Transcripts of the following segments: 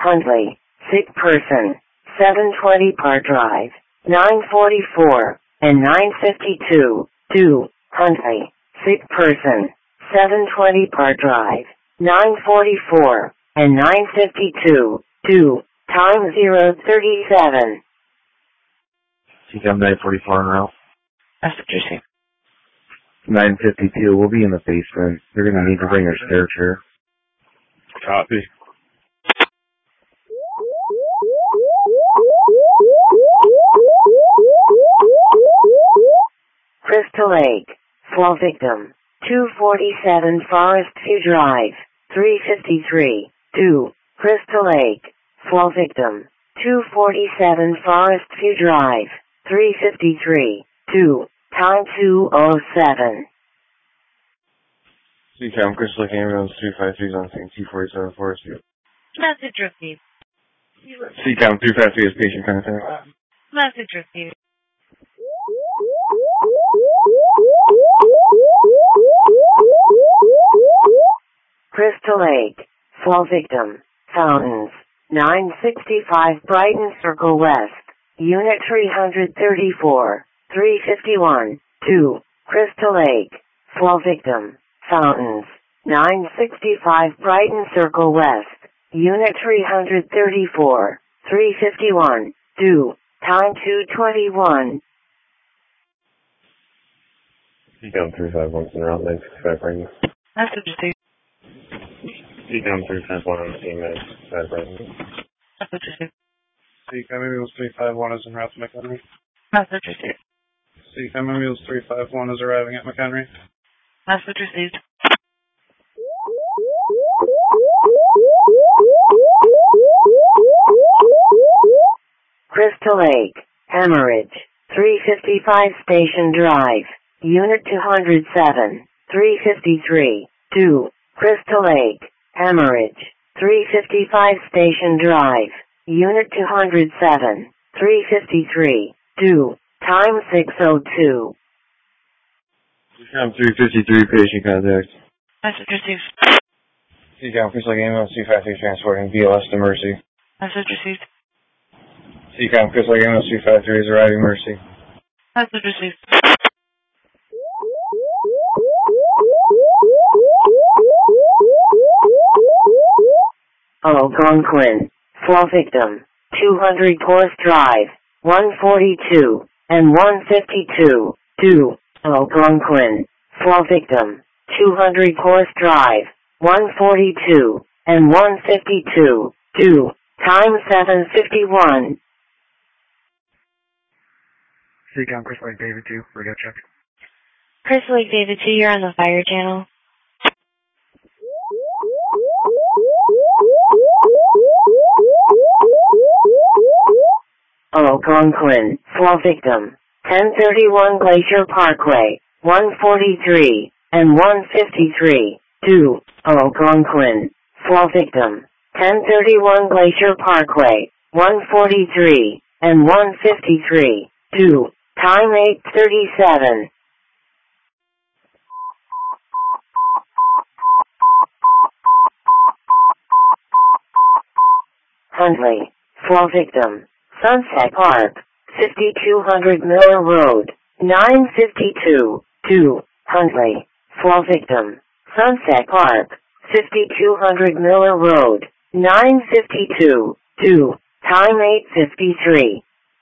Huntley, sick person, 720 Park Drive, 944, and 952, 2, Huntley, sick person, 720 Park Drive, 944, and 952, 2, time 037. CCAM 944 en route. That's what you're saying. 952, we'll be in the basement. They're going to need to bring a stair chair. Copy. Crystal Lake, fall victim, 247 Forest View Drive, 353, 2, Crystal Lake, fall victim, 247 Forest View Drive, 353, 2, time 207. CCAM Crystal Lake Ambulance 353 is on scene 247 Forest View. Message received. CCAM 353 is patient contact. Message received. Crystal Lake, fall victim, Fountains, 965 Brighton Circle West, Unit 334, 351, 2, Crystal Lake, fall victim, Fountains, 965 Brighton Circle West, Unit 334, 351, 2, time 221. CCAM 351 is in route 965 Brighton. Message received. CCAM 351 on the scene 965 Brighton. Message received. CCAM Ambulance 351 is en route to McHenry. Message received. CCAM Ambulance 351 is arriving at McHenry. Message received. Crystal Lake, hemorrhage, 355 Station Drive, Unit 207, 353, 2, Crystal Lake, hemorrhage, 355 Station Drive, Unit 207, 353, 2, time 602. CCAM 353 patient contact. Message received. CCAM Crystal Lake Ambulance 253 transporting BLS to Mercy. Message received. CCAM Crystal Lake Ambulance 253 is arriving Mercy. Message received. Algonquin, fall victim, 200 Course Drive, 142, and 152, 2, Algonquin, fall victim, 200 Course Drive, 142, and 152, 2, time 751. CCAM Crystal Lake David 2, radio check. Crystal Lake David 2, you're on the fire channel. Algonquin, fall victim, 1031 Glacier Parkway, 143, and 153, 2, Algonquin, fall victim, 1031 Glacier Parkway, 143, and 153, 2, time 8:37. Huntley, fall victim, Sunset Park, 5200 Miller Road, 952, 2, Huntley, fall victim, Sunset Park, 5200 Miller Road, 952, 2, time 8:53.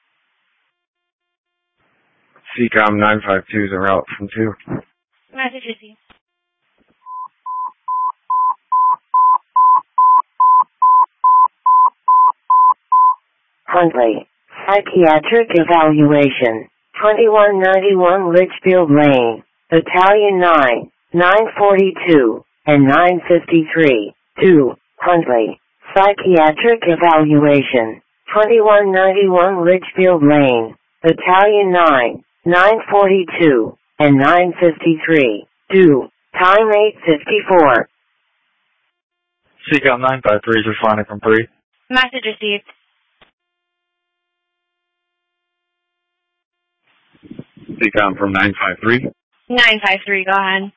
CCAM 952 is en route from 2. Message received. Huntley, psychiatric evaluation, 2191 Litchfield Lane, Battalion 9, 942, and 953, 2, Huntley, psychiatric evaluation, 2191 Litchfield Lane, Battalion 9, 942, and 953, 2, time 8:54. CCAM 953 is responding from 3. Message received. CCAM from 953. 953, go ahead.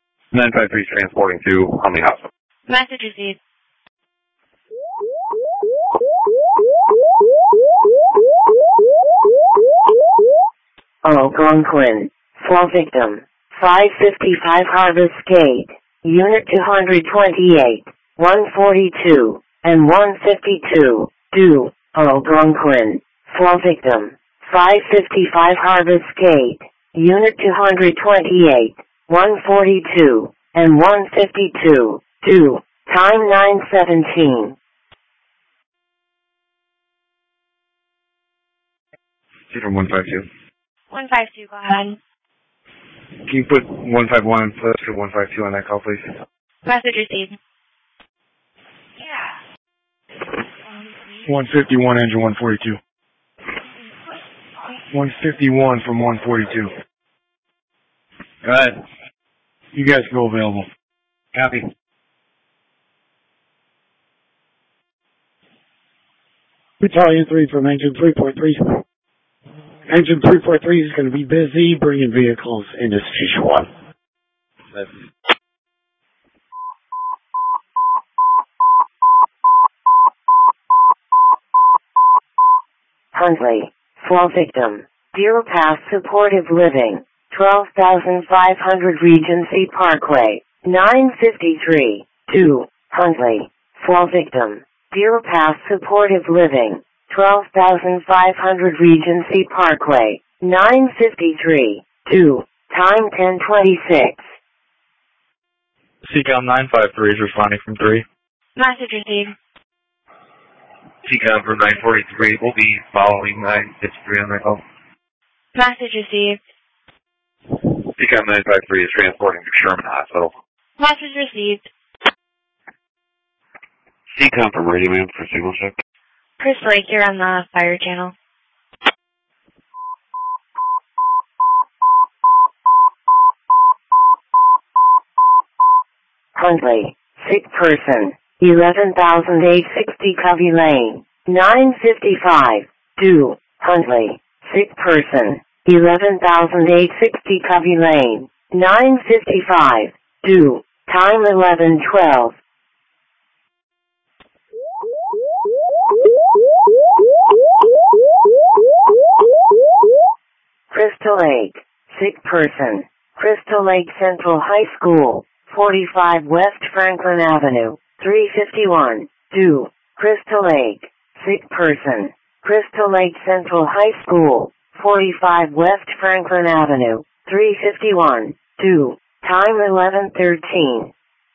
953 is transporting 2 on the hospital. Message received. Algonquin. Fall victim. 555 Harvest Gate. Unit 228, 142, and 152. Do. Algonquin. Fall victim. 555 Harvest Gate. Unit 228, 142, and 152. Do. Time 9:17. Cedar 152. 152, go ahead. Can you put 151 and plus to 152 on that call, please? Message received. 151, engine 142. 151 from 142. Go ahead. You guys go available. Copy. Battalion 3 from Engine 343. Engine 343 is going to be busy bringing vehicles into Station 1. Huntley. Fall victim. Deer Pass Supportive Living. 12,500 Regency Parkway. 953. 2. Huntley. Fall victim. Deer Pass Supportive Living. 12,500 Regency Parkway. 953. 2. Time 10:26. CCOM 953 is responding from 3. Message received. CCOM from 943 will be following 953 on that call. Message received. CCOM 953 is transporting to Sherman Hospital. Message received. CCOM from Radio Man for signal check. Chris Lake, you're on the fire channel. Huntley. Sick person. 11,860 Covey Lane. 955. Do. Huntley. Sick person. 11,860 Covey Lane. 955. Do. Time 11:12. Crystal Lake. Sick person. Crystal Lake Central High School. 45 West Franklin Avenue. 351. Do. Crystal Lake. Sick person. Crystal Lake Central High School. 45 West Franklin Avenue. 351. Do. Time 11:13.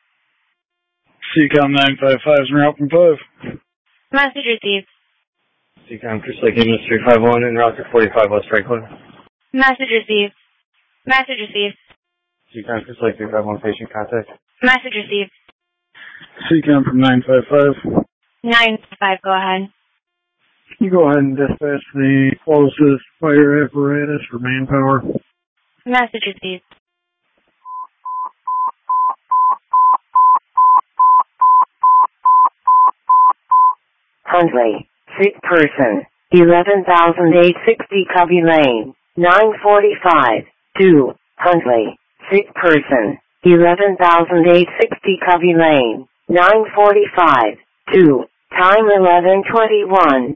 CCOM 955 is route from 5. Message received. CCOM Chris Lake Ambulance 351 en route to 45 West Franklin. Message received. Message received. CCOM Chris Lake 351 patient contact. Message received. CCOM from 955. 955, go ahead. You go ahead and dispatch the closest fire apparatus for manpower. Message received. Huntley. Sick person. 11,860 Covey Lane. 945. Do. Huntley. Sick person. 11,860 Covey Lane. 945. Do. Time 11:21.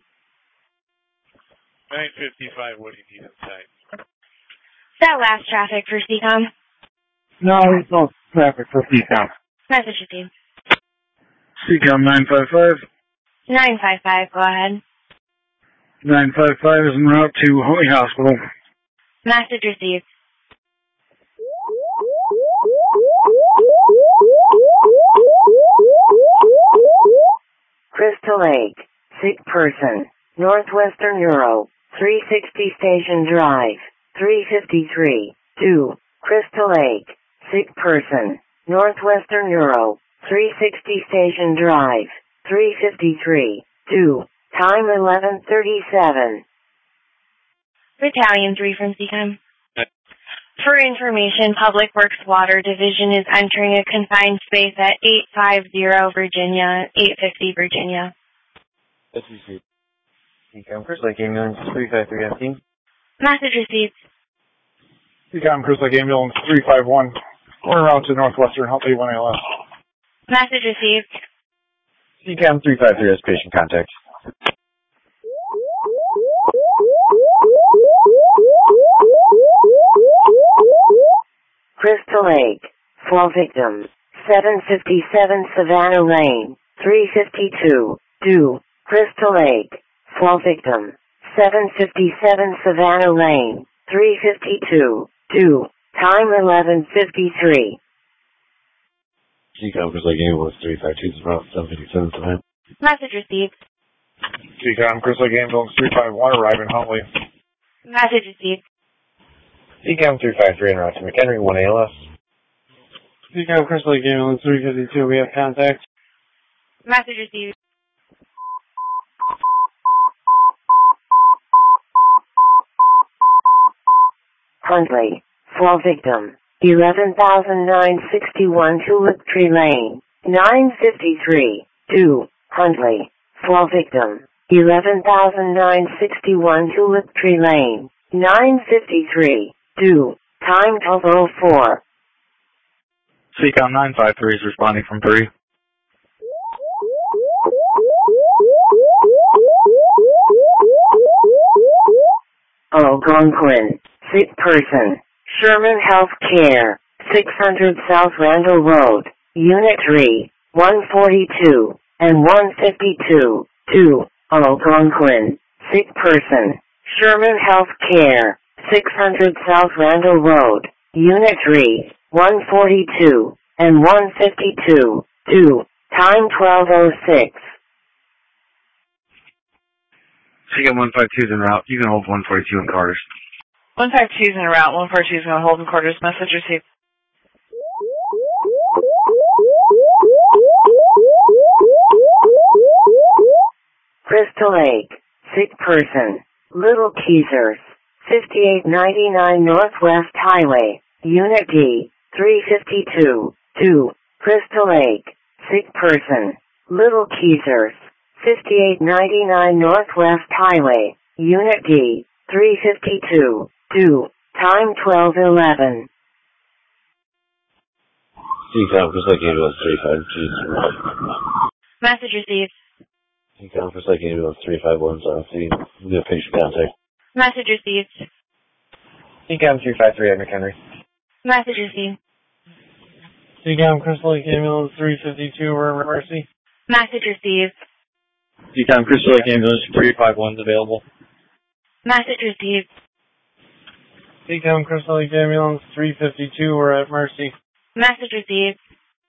955, what do you need inside? That last traffic for CCOM. No, there's no traffic for CCOM. Message received. CCOM 955. 955, go ahead. 955 is en route to Holy Hospital. Message received. Crystal Lake. Sick person. Northwestern Euro. 360 Station Drive. 353. 2. Crystal Lake. Sick person. Northwestern Euro. 360 Station Drive. 353. 2. Time 11:37. Battalion 3 from CCOM. For information, Public Works Water Division is entering a confined space at 850 Virginia, 850 Virginia. SEC. CCOM Chris Lake Ambulance 353 empty. Message received. CCOM Chris Lake Ambulance 351. Going around to Northwestern, Help 81 ALS. Message received. CCOM 353 has patient contact. Crystal Lake. Fall victim. 757 Savannah Lane. 352. Due. Crystal Lake. Fall victim. 757 Savannah Lane. 352. Due. Time 11:53. Seacom, Crystal Lake Ambulance 352 is route 757 Savannah. Message received. Seacom, Crystal Lake Ambulance 351 arriving Huntley. Message received. Seacom 353 en route to McHenry 1 ALS. Seacom, Crystal Lake Ambulance 352, we have contact. Message received. Huntley. Fall victim. 11,961 Tulip Tree Lane. 953. Due. Huntley. Fall victim. 11,961 Tulip Tree Lane. 953. Due. Time 12:04. Seacom 953 is responding from 3. Algonquin. Sick person. Sherman Health Care. 600 South Randall Road. Unit 3. 142 and 152. 2. Algonquin. Sick person. Sherman Health Care. 600 South Randall Road. Unit 3. 142 and 152. 2. Time 12:06. Seacom 152 is en route. You can hold 142 in Carter's. 152 is en route. 142 is going to hold in quarters. Message received. Crystal Lake. Sick person. Little Keezers. 5899 Northwest Highway. Unit D. 352. 2. Crystal Lake. Sick person. Little Keezers. 5899 Northwest Highway. Unit D. 352. 2. Time 12:11. Seacom, Crystal Lake Ambulance 352. Message received. Seacom, Crystal Lake Ambulance 351 is on scene. We have patient contact. Message received. Seacom 353 at McHenry. Message received. Seacom, Crystal Lake Ambulance 352, we're at Mercy. Message received. Seacom, Crystal Lake Ambulance 351 is available. Message received. Seacom, Crystal Lake Ambulance 352, we're at Mercy. Message received.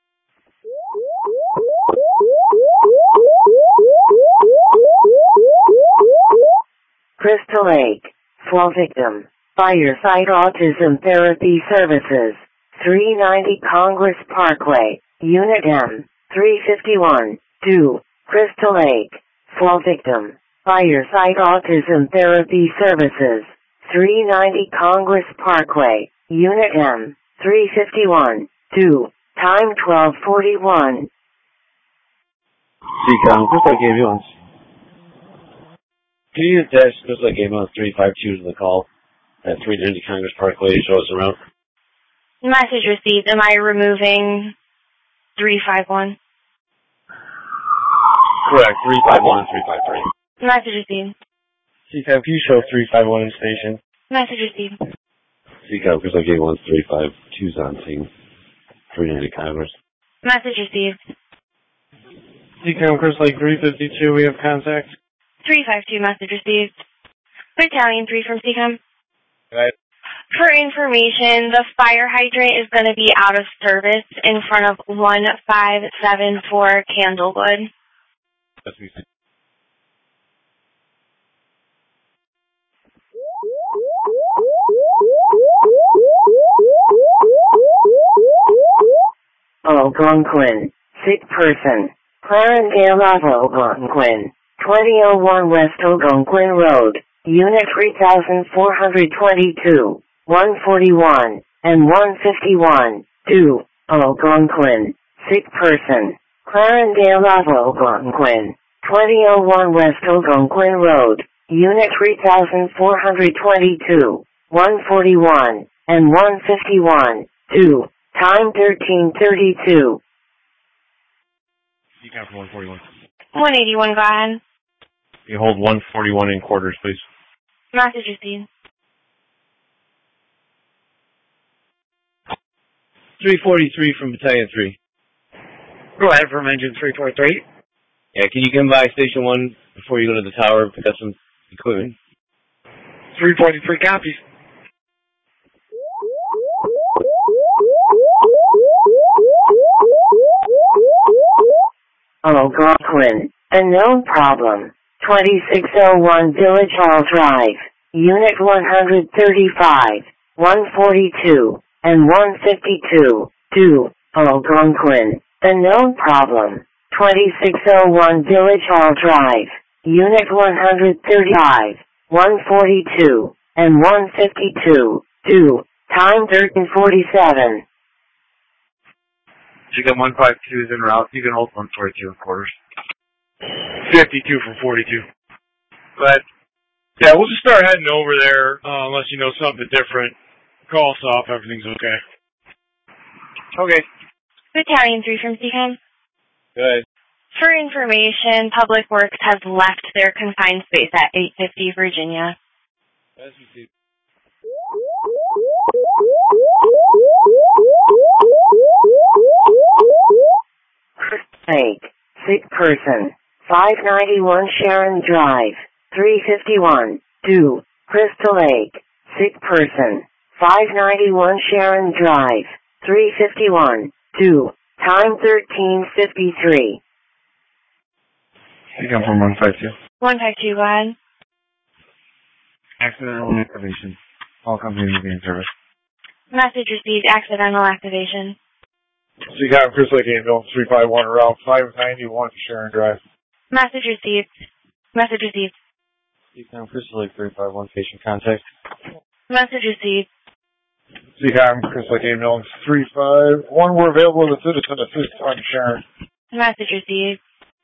Crystal Lake. Fall victim. Fireside Autism Therapy Services. 390 Congress Parkway. Unit M. 351. 2. Crystal Lake. Fall victim. Fireside Autism Therapy Services. 390 Congress Parkway. Unit M. 351. 2. Time 12:41. Seacom, Crystal Lake Ambulance. Can you attach Crystal Lake Ambulance 352 to the call at 390 Congress Parkway to show us around? Message received. Am I removing 351? Correct, 351 and 353. Message received. Seacom, can you show 351 in station? Message received. Seacom, Crystal Lake Ambulance 352 is on scene. 390 Congress. Message received. Seacom, Crystal Lake 352, we have contact. 352 message received. Battalion 3 from Seacom. Right. For information, the fire hydrant is going to be out of service in front of 1574 Candlewood. That's me. Algonquin. Sick person. Clarendale of Algonquin. 2001 West Algonquin Road. Unit 3422. 141 and 151. 2. Algonquin. Sick person. Clarendale of Algonquin. 2001 West Algonquin Road. Unit 3422. 141 and 151. 2. Time 13:32. Seacom for 141. 181, go ahead. You hold 141 in quarters, please. Message received. 343 from Battalion 3. Go ahead from engine 343. Yeah, can you come by Station 1 before you go to the tower and pick up some equipment? 343 copies. Algonquin, unknown problem. 2601 Village Hall Drive, Unit 135, 142, and 152, 2, Algonquin, unknown problem. 2601 Village Hall Drive, Unit 135, 142, and 152, 2, time 1347. You got 152s en route. You can hold 142 in quarters. 52 from 42. But, yeah, we'll just start heading over there, unless you know something different. Call us off, everything's okay. Okay. Battalion 3 from CCOM. Good. For information, Public Works has left their confined space at 850 Virginia. As we see. Lake, sick person, 591 Sharon Drive, 351, 2, Crystal Lake, sick person, 591 Sharon Drive, 351, 2, time 1353. You come from 152. 152, go ahead. Accidental activation. All companies will be in service. Message received, accidental activation. So you got Chris Lake Ambulance 351 Route 591 Sharon Drive. Message received. Message received. CCOM Crystal Lake 351, patient contact. Message received. CCOM Chris Lake Ambulance 351. We're available to citizen assist on Sharon. Message received.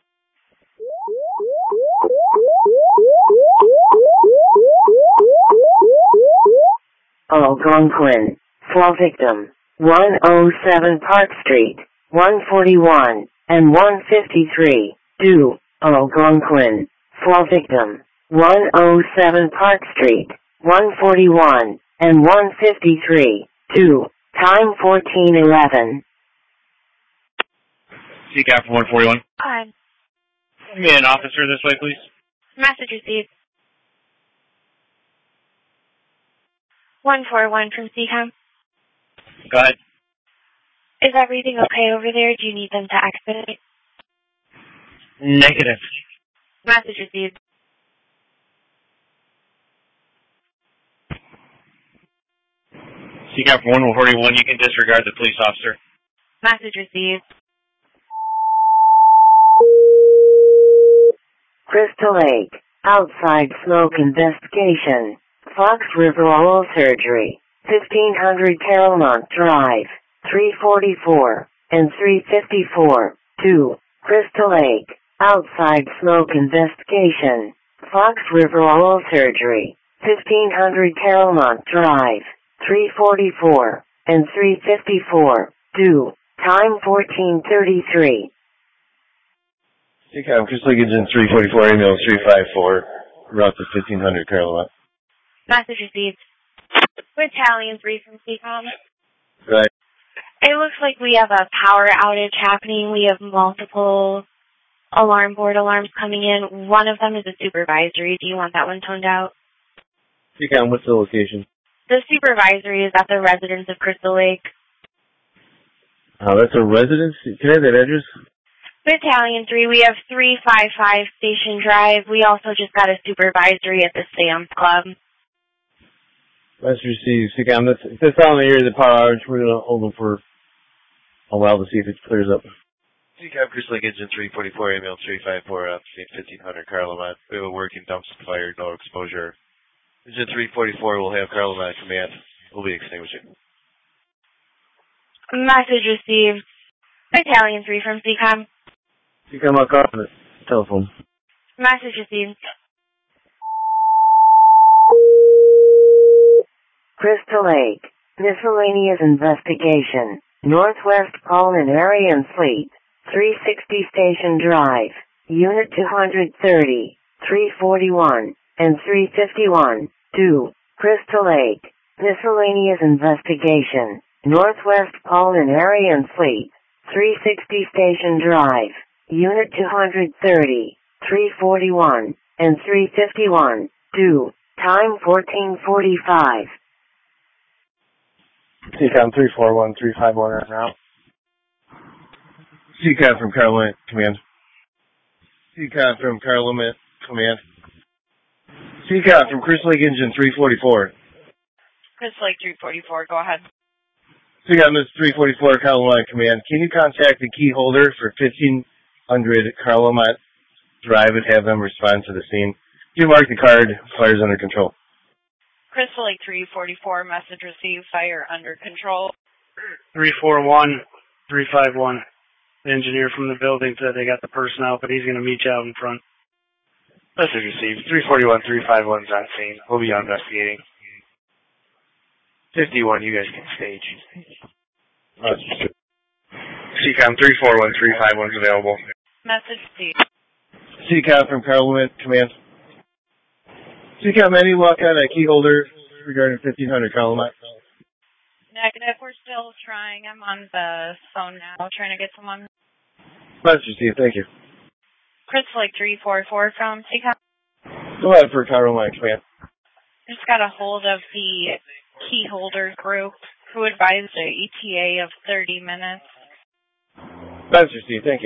Algonquin, fall victim, 107 Park Street, 141, and 153, 2, Algonquin, fall victim, 107 Park Street, 141, and 153, 2, time 1411. CCAP from 141. Go ahead. Give me an officer this way, please. Message received. 141 from CCOM. Go ahead. Is everything okay over there? Do you need them to expedite? Negative. Message received. CCAP from 141, you can disregard the police officer. Message received. Crystal Lake, outside smoke investigation, Fox River Oral Surgery, 1500 Carolmont Drive, 344, and 354, 2, Crystal Lake, outside smoke investigation, Fox River Oral Surgery, 1500 Carolmont Drive, 344, and 354, 2, time 1433. CCOM Crystal Lake Engine 344, ambulance 354, route to 1500 Carolina. Message received. Battalion 3 from CCOM. Right. It looks like we have a power outage happening. We have multiple alarm board alarms coming in. One of them is a supervisory. Do you want that one toned out? CCOM, what's the location? The supervisory is at the residence of Crystal Lake. Oh, that's a residence? Can I have that address? Battalion 3, we have 355 Station Drive. We also just got a supervisory at the Sam's Club. Let's receive CCOM. If that's out in the area of the power outage, we're going to hold them for a while to see if it clears up. CCOM Crystal Lake Engine 344, ambulance 354, up to 1500 Carlamont. We have a working dumpster fire, no exposure. Engine 344 will have Carlamont command. We'll be extinguishing. Message received. Battalion 3 from CCOM. CCOM, I'll call on the telephone. Message received. Crystal Lake, miscellaneous investigation, Northwest Culinary and Fleet, 360 Station Drive, Unit 230, 341, and 351, 2, Crystal Lake, miscellaneous investigation, Northwest Pulmonary Fleet, 360 Station Drive, Unit 230, 341, and 351, due, time 14:45. CCOM 341351 en route. CCOM from Carolina Command. CCOM from Carolina Command. CCOM from Crystal Lake Engine 344. Crystal Lake 344, go ahead. CCOM is 344 Carolina Command. Can you contact the key holder for 1500 Carlamont Drive and have them respond to the scene? You mark the card, fire's under control. Crystal Lake 344, message received, fire under control. 341, 351. The engineer from the building said they got the person out, but he's going to meet you out in front. Message received. 341, 351 is on scene. We'll be investigating. 51, you guys can stage. CCOM 341, 351 is available. Message received. CCOM from Carolina Command. CCOM, any luck on a key holder regarding 1500 Carolina? Negative, we're still trying. I'm on the phone now, trying to get someone. Message received, thank you. Crystal Lake 344 from CCOM. Go ahead for Carolina Command. Just got a hold of the key holder group who advised an ETA of 30 minutes. Message received, thank you.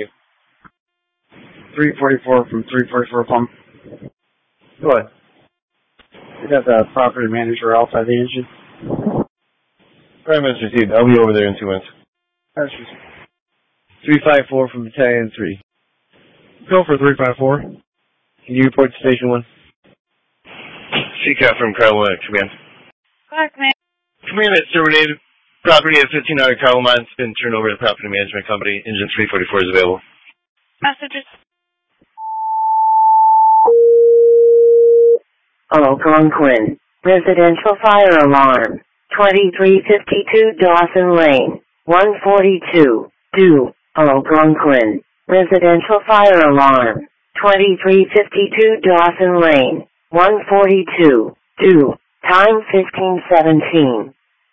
344 from 344 pump. Go ahead. We got the property manager outside the engine. Alright, message received. I'll be over there in 2 minutes. Message received. 354 from Battalion 3. Go for 354. Can you report to Station 1? CCOM from Carolina Command. Go ahead, Command. Command has terminated. Property at 1500 Carolina has been turned over to the Property Management Company. Engine 344 is available. Messages. Algonquin. Residential fire alarm. 2352 Dawson Lane. 142. Due. Algonquin. Residential fire alarm. 2352 Dawson Lane. 142. Due. Time 15:17.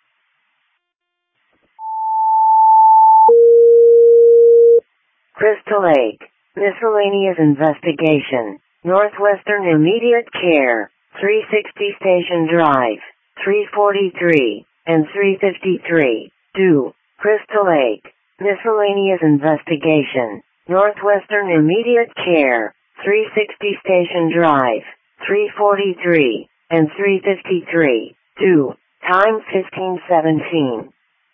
Crystal Lake. Miscellaneous investigation. Northwestern Immediate Care. 360 Station Drive. 343 and 353. Due. Crystal Lake. Miscellaneous investigation. Northwestern Immediate Care. 360 Station Drive. 343 and 353. Due. Time 15:17.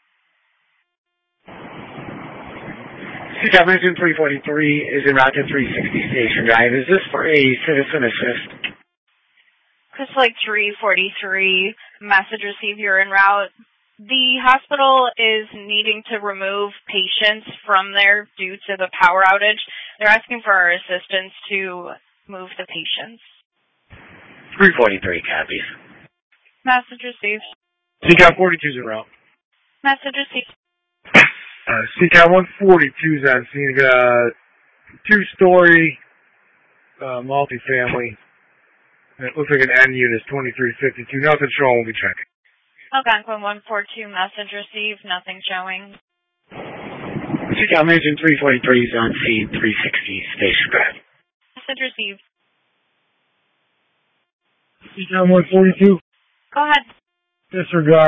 CCOM Engine 343 is en route to 360 Station Drive. Is this for a citizen assist? Crystal Lake 343, message received, you're en route. The hospital is needing to remove patients from there due to the power outage. They're asking for our assistance to move the patients. 343 copies. Message received. CCOM 42 is en route. Message received. CCOM 142 is on scene. Got a two-story multifamily. It looks like an N unit, 2352. Nothing showing, we'll be checking. Algonquin 142, message received, nothing showing. CCOM Engine 343 is on scene, 360 Station Drive. Message received. CCOM 142. Go ahead. Disregard.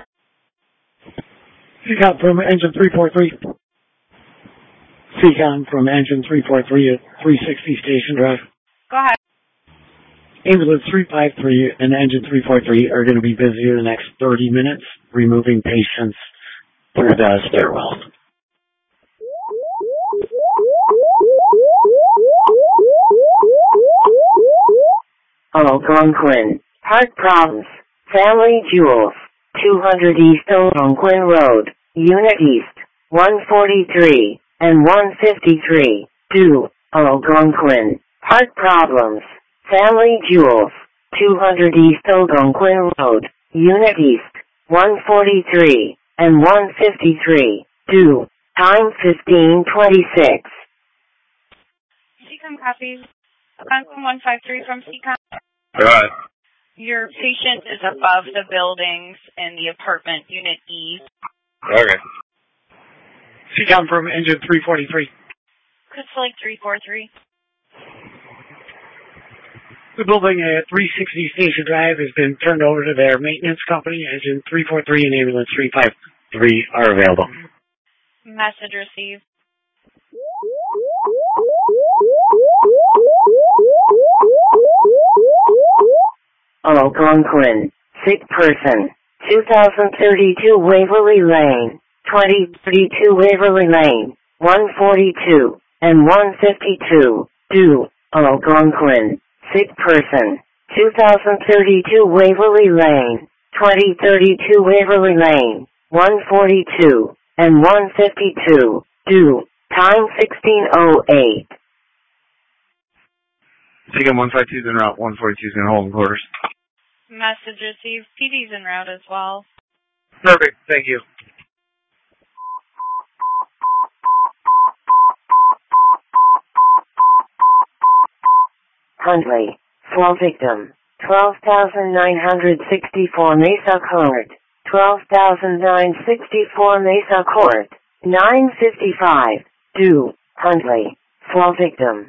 CCOM from Engine 343. CCOM from Engine 343 at 360 Station Drive. Go ahead. Ambulance 353 and Engine 343 are going to be busy in the next 30 minutes removing patients through the stairwell. Algonquin. Heart problems. Family Jewels. 200 East Algonquin Road. Unit East. 143 and 153. Due. Algonquin. Heart problems. Family Jewels. 200 East Algonquin Road. Unit East. 143 and 153. Due. Time 15:26. CCOM copies. Algonquin 153 from CCOM. All right. Your patient is above the buildings in the apartment, Unit E. Okay. CCOM from engine 343. Crystal Lake 343. The building at 360 Station Drive has been turned over to their maintenance company. Engine 343 and ambulance 353 are available. Message received. Algonquin. Sick person. 2032 Waverly Lane. 2032 Waverly Lane. 142 and 152. Due. Algonquin. Sick person. 2032 Waverly Lane. 2032 Waverly Lane. 142 and 152. Due. Time 16:08. CCOM 152 is en route. 142 is in holding quarters. Message received. PD's en route as well. Perfect. Thank you. Huntley. Fall victim. 12,964 Mesa Court. 12,964 Mesa Court. 9:55. Due. Huntley. Fall victim.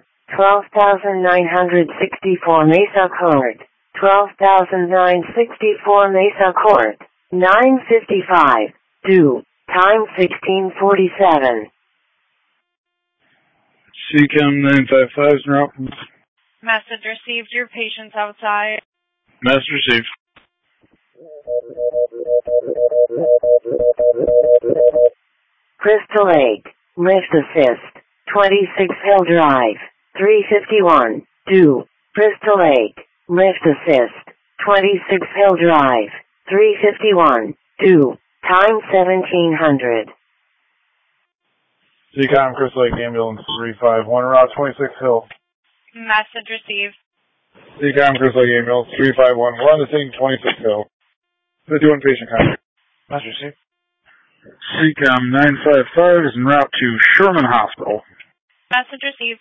12,964 Mesa Court. 12,964 Mesa Court. 9:55. Due. Time 16:47. CCOM 955 is en route. Message received. Your patient's outside. Message received. Crystal Lake. Lift assist. 26 Hill Drive. 351. Due. Crystal Lake. Lift assist. 26 Hill Drive. 351. Due. Time 1700. CCOM Crystal Lake Ambulance 351, route 26 Hill. Message received. CCOM Crystal Lake Ambulance 351, we're on the scene 26 Hill. 51 patient contact. Message received. CCOM 955 is en route to Sherman Hospital. Message received.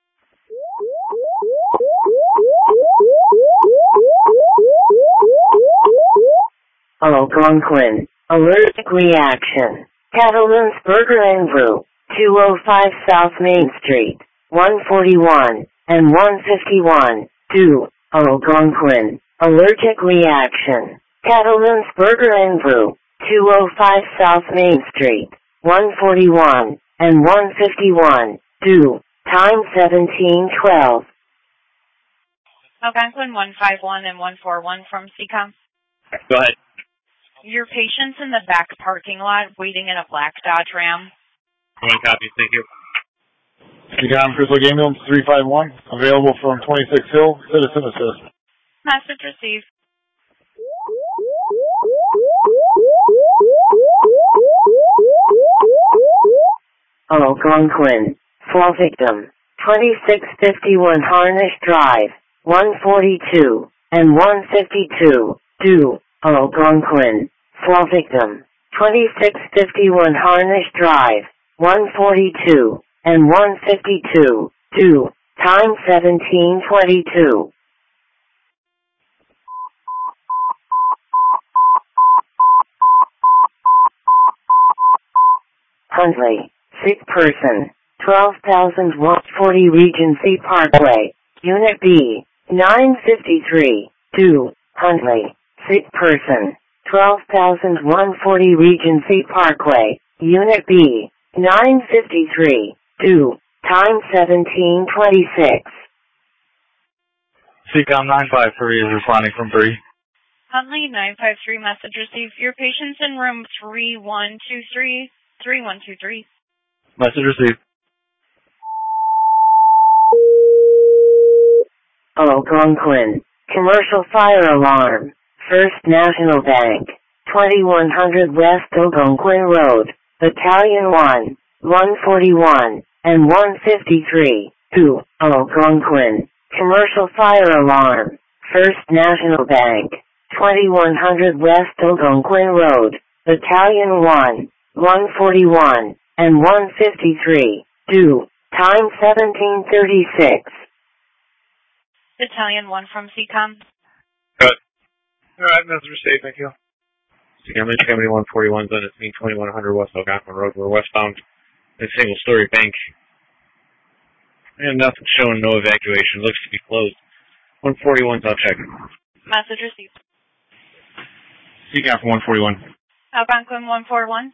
Algonquin. Allergic reaction. Cattleman's Burger and Brew. 205 South Main Street. 141 and 151. Due. Algonquin. Allergic reaction. Cattleman's Burger and Brew. 205 South Main Street. 141 and 151. Due. Time 17:12. Algonquin 151 and 141 from CCOM. Go ahead. Your patient's in the back parking lot waiting in a black Dodge Ram. One copy, thank you. CCOM Crystal Lake Ambulance 351, available from 26 Hill, citizen assist. Message received. Algonquin. Fall victim. 2651 Harnish Drive. 142 and 152. Due. Algonquin. Fall victim. 2651 Harnish Drive. 142 and 152. Due. Time 17:22. Huntley. Sick person. 12,140 Regency Parkway. Unit B. 953. Due. Huntley. Sick person. 12,140 Regency Parkway. Unit B. 953. Due. Time 17:26. CCOM 953 is responding from 3. Huntley 953 message received. Your patient's in room 3123. 3123. Message received. Algonquin. Commercial fire alarm. First National Bank. 2100 West Algonquin Road. Battalion 1. 141 and 153. Due. Algonquin. Commercial fire alarm. First National Bank. 2100 West Algonquin Road. Battalion 1. 141 and 153. Due. Time 17:36. Battalion 1 from CCOM. Good. Alright, message received, thank you. Second, Lynch Company 141 is on the scene, 2100 West Algonquin Road. We're westbound at single-story bank. And nothing showing, no evacuation. Looks to be closed. 141's I'll check. Message received. Seacom from 141. Algonquin 141.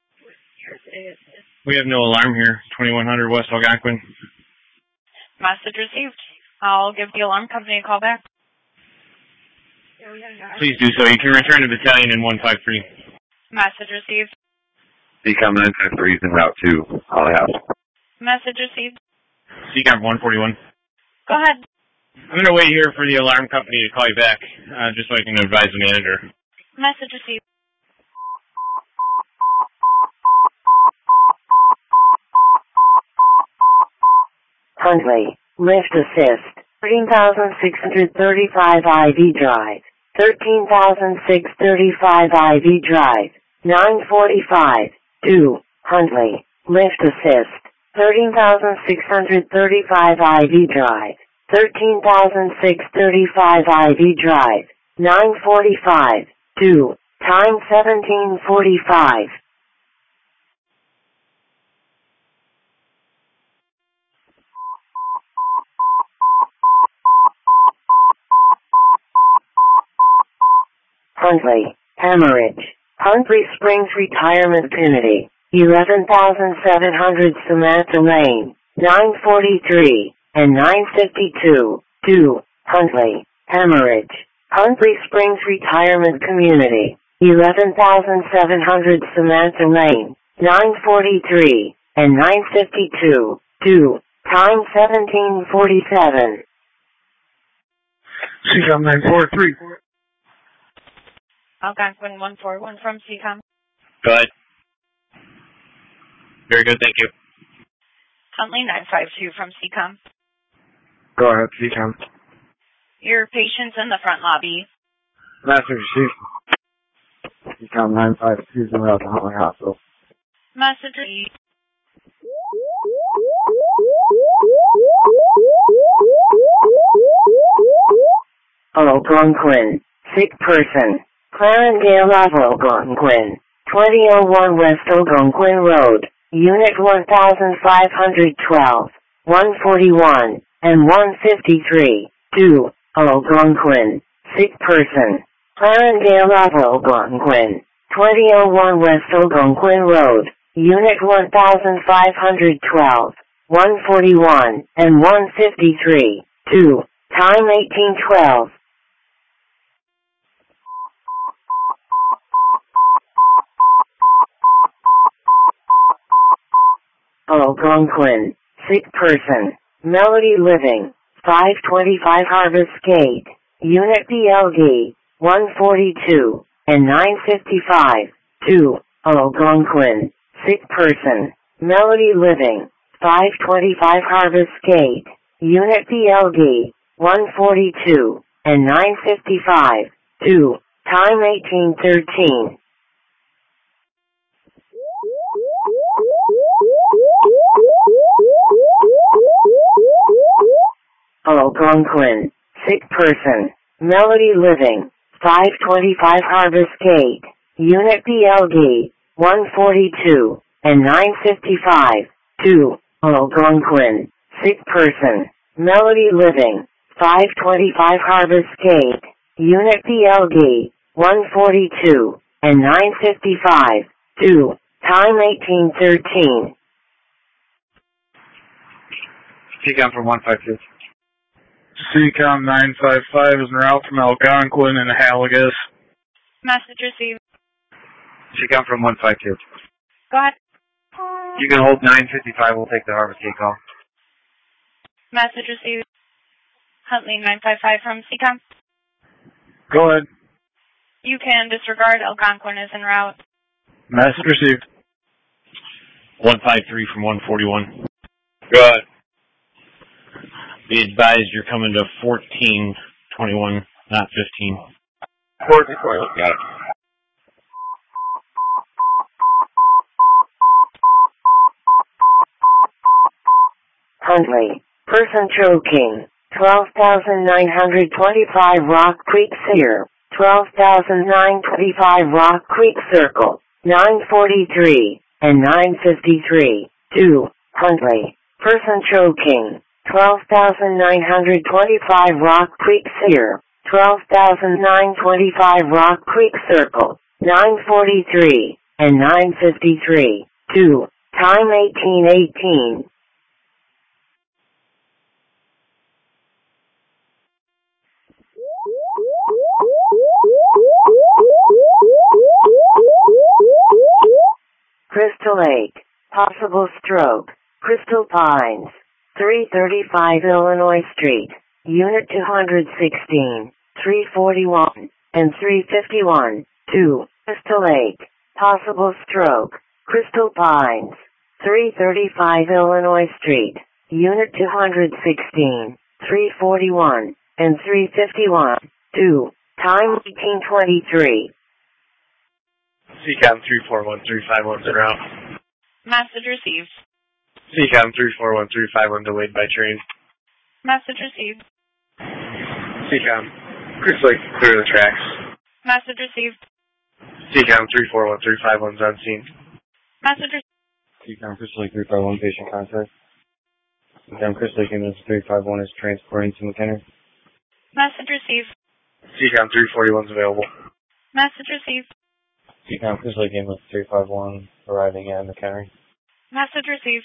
We have no alarm here. 2100 West Algonquin. Message received. I'll give the alarm company a call back. Please do so. You can return to battalion in 153. Message received. Seacom 953 is en route to Holly House. Message received. Seacom 141. Go ahead. I'm going to wait here for the alarm company to call you back, just so I can advise the manager. Message received. Huntley, lift assist, 13,635 IV drive, 13,635 IV drive, 945, 2, Huntley, lift assist, 13,635 IV drive, 13,635 IV drive, 945, 2, time 1745. Huntley, hemorrhage, Humphrey Springs Retirement Community, 11,700 Samantha Lane, 943, and 952, 2, Huntley, hemorrhage, Humphrey Springs Retirement Community, 11,700 Samantha Lane, 943, and 952, 2, time 1747. Seacom 943. Algonquin 141 from CCOM. Go ahead. Very good, thank you. Huntley 952 from CCOM. Go ahead, Seacom. Your patient's in the front lobby. Message received. Seacom 952 is en route to Huntley Hospital. Message received. Algonquin, sick person, Clarendale Algonquin, 2001 West Algonquin Road, Unit 1512, 141, and 153, 2, Algonquin, sick person, Clarendale Algonquin, 2001 West Algonquin Road, Unit 1512, 141, and 153, 2, time 1812. Algonquin, sick person, Melody Living, 525 Harvest Gate, Unit BLD, 142, and 955, 2, Algonquin, sick person, Melody Living, 525 Harvest Gate, Unit BLD, 142, and 955, 2, time 1813. Algonquin, sick person, Melody Living, 525 Harvest Gate, Unit BLD, 142, and 955, 2, Algonquin, sick person, Melody Living, 525 Harvest Gate, Unit BLD, 142, and 955, 2, time 1813. Seacom from 152. Seacom 955 is en route from Algonquin and Haligus. Message received. Seacom from 152. Go ahead. You can hold 955, we'll take the Harvest Gate call. Message received. Huntley 955 from CCOM. Go ahead. You can disregard. Algonquin is en route. Message received. 153 from 141. Go ahead. Be advised you're coming to 1421, not 15. 1421. Got it. Huntley, person choking, 12,925 Rock Creek Sear, 12,925 Rock Creek Circle, 943, and 953, 2, Huntley. Person choking, 12,925 Rock Creek Sear, 12,925 Rock Creek Circle, 943, and 953, 2, time 1818. Crystal Lake, possible stroke, Crystal Pines, 335 Illinois Street, Unit 216, 341, and 351, 2, Crystal Lake, possible stroke, Crystal Pines, 335 Illinois Street, Unit 216, 341, and 351, 2, time 1823. CCOM 341-351 en route. Message received. CCOM 341-351 delayed by train. Message received. CCOM, Crystal Lake, clear the tracks. Message received. CCOM 341-351 is on scene. Message received. CCOM Crystal Lake 351 patient contact. CCOM Crystal Lake ambulance 351 is transporting to McHenry. Message received. CCOM 341 is available. Message received. CCOM Crystal Lake ambulance 351 arriving at McHenry. Message received.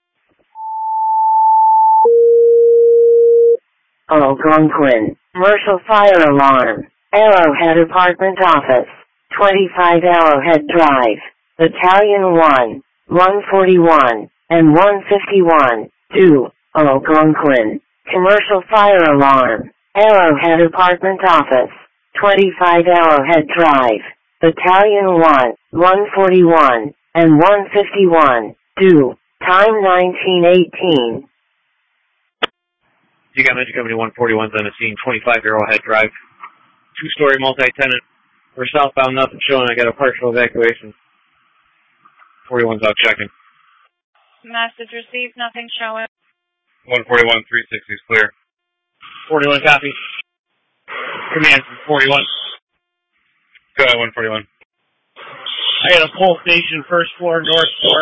Algonquin, commercial fire alarm, Arrowhead Apartment Office, 25 Arrowhead Drive, Battalion 1, 141, and 151, 2, Algonquin, commercial fire alarm, Arrowhead Apartment Office, 25 Arrowhead Drive, Battalion 1, 141, and 151, 2, time 1918. CCOM Engine Company 141's on the scene, 25 Arrowhead Drive. Two-story multi-tenant. We're southbound, nothing showing. I got a partial evacuation. 41's out checking. Message received, nothing showing. 141, 360 is clear. 41 copy. Command from 41. Go ahead, 141. I got a pole station, first floor, north floor.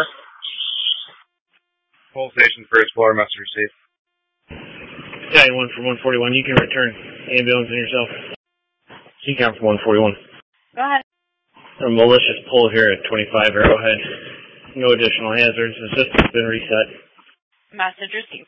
Pole station, first floor, message received. Battalion 1 from 141, you can return ambulance and yourself. CCOM from 141. Go ahead. A malicious pull here at 25 Arrowhead. No additional hazards. The system's been reset. Message received.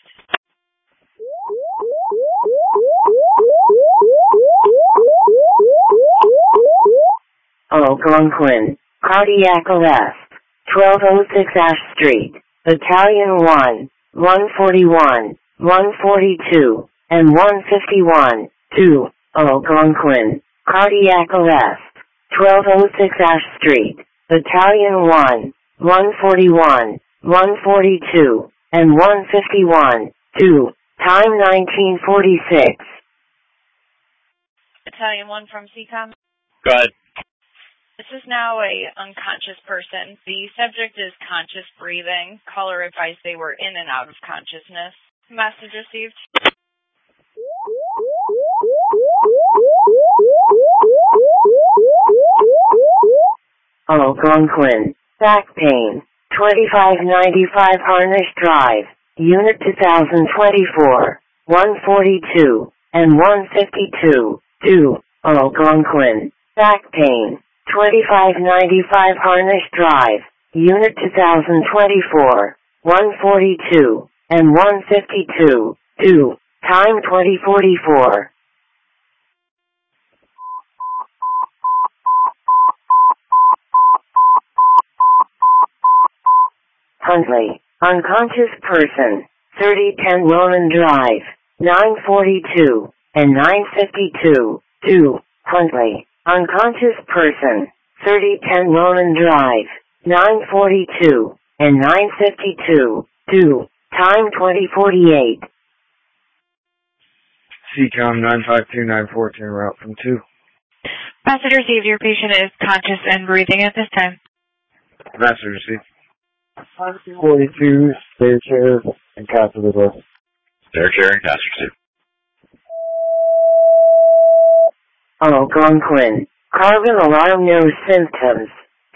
Algonquin, cardiac arrest, 1206 Ash Street, Battalion 1, 141, 142, and 151, 2, Algonquin, cardiac arrest, 1206 Ash Street, Battalion 1, 141, 142, and 151, 2, time 1946. Battalion 1 from CCOM. Go ahead. This is now a unconscious person. The subject is conscious breathing. Caller advised they were in and out of consciousness. Message received. Algonquin, back pain, 2595 Harnish Drive, Unit 2024, 142, and 152, 2, Algonquin, back pain, 2595 Harnish Drive, Unit 2024, 142, and 152, 2, time 2044. Huntley, unconscious person, 3010 Ronan Drive, 942, and 952, 2, Huntley, unconscious person, 3010 Ronan Drive, 942, and 952, 2, time 2048. CCOM 952-914 route from 2. Message received. Your patient is conscious and breathing at this time. Message received. 42, stair chair, and catheter lift. Stair chair and catheter received. Algonquin. Carbon alarm, no symptoms.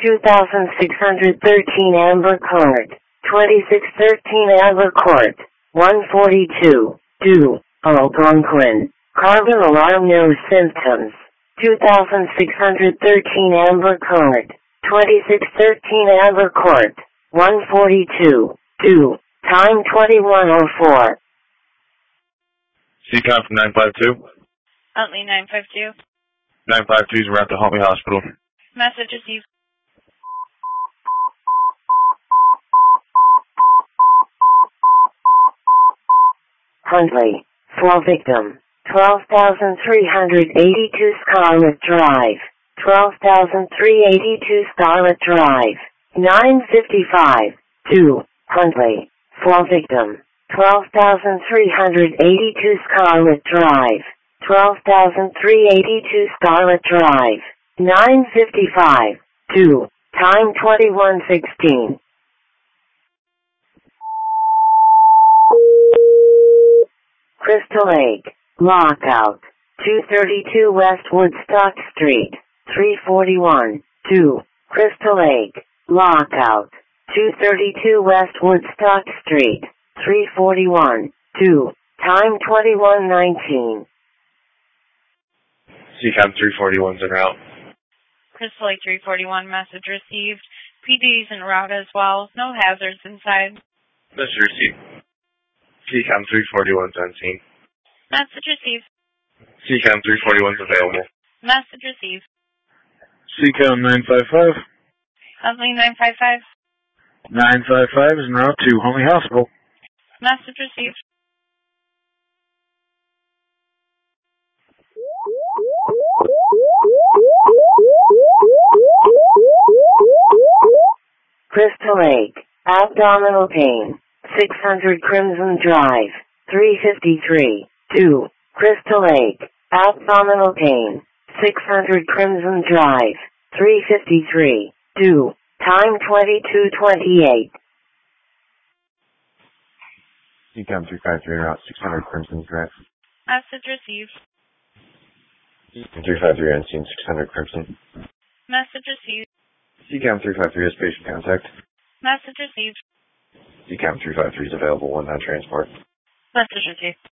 2613 Amber Court. 2613 Amber Court. 142. Do. Algonquin. Carbon alarm, no symptoms. 2613 Amber Court. 2613 Amber Court. 142. Do. Time 2104. CCOM from 952. Huntley 952. 952 is around the Huntley Hospital. Message received. Huntley. Fall victim. 12,382 Scarlet Drive. 12,382 Scarlet Drive. 955. 2. Huntley. Fall victim. 12,382 Scarlet Drive. 12,382 Scarlet Drive. 955. 2. Time 2116. Crystal Lake. Lockout. 232 West Woodstock Street. 341. 2. Crystal Lake. Lockout. 232 West Woodstock Street. 341. 2. Time 2119. CCOM 341's en route. Crystal Lake 341, message received. PD's en route as well. No hazards inside. Message received. CCOM 341's on scene. Message received. CCOM 341's available. Message received. CCOM 955. Huntley 955. 955 is en route to Huntley Hospital. Message received. Crystal Lake. Abdominal pain. 600 Crimson Drive. 353. 2. Crystal Lake. Abdominal pain. 600 Crimson Drive. 353. 2. Time 2228. CCOM 353 route 600 Crimson Drive. Message received. 353 on scene 600 Crimson. Message received. CCOM 353 has patient contact. Message received. CCOM 353 is available, one on transport. Message received.